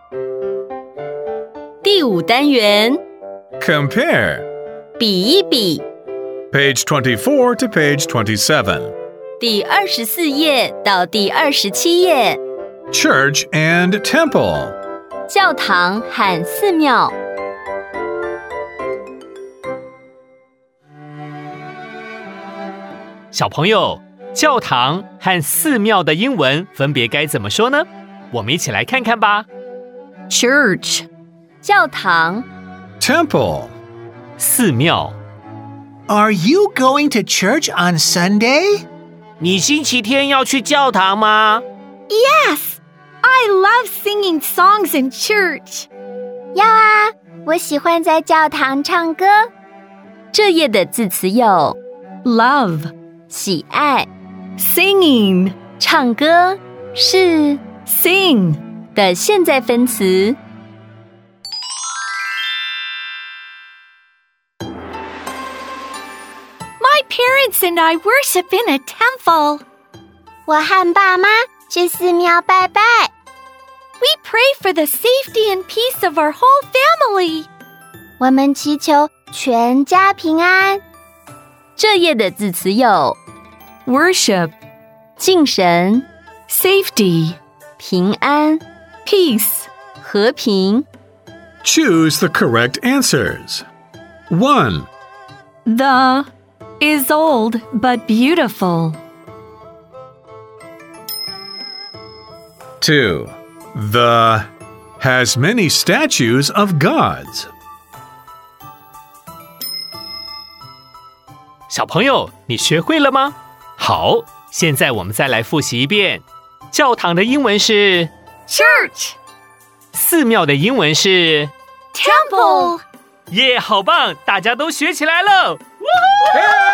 第5单元 Compare. 比一比 Page 24 to page 27. 第24页到第27页 Church and temple. 教堂和寺庙小朋友，教堂和寺庙的英文分别该怎么说呢？我们一起来看看吧。 Church 教堂 Temple. 寺庙。 Are you going to church on Sunday? 你星期天要去教堂吗？ Yes, I love singing songs in church. 要啊，我喜欢在教堂唱歌。 这页的字词有 love 喜爱 Singing 唱歌是 sing 的现在分词。 My parents and I worship in a temple. 我和爸妈去寺庙拜拜。 We pray for the safety and peace of our whole family. 我们祈求全家平安。 这页的字词有 Worship 敬神 Safety 平安 Peace 和平 Choose the correct answers. 1. The is old but beautiful. 2. The has many statues of gods. 小朋友，你学会了吗？好，现在我们再来复习一遍。教堂的英文是 Church 寺庙的英文是 Temple 耶，好棒，大家都学起来了！